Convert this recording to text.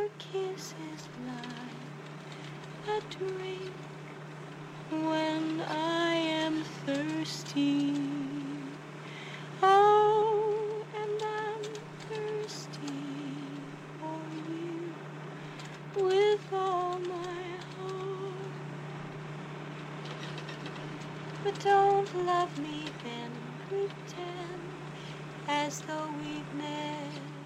your kiss is like a drink when I am thirsty. Oh, and I'm thirsty for you with all my heart. But don't love me then, pretend as though we've met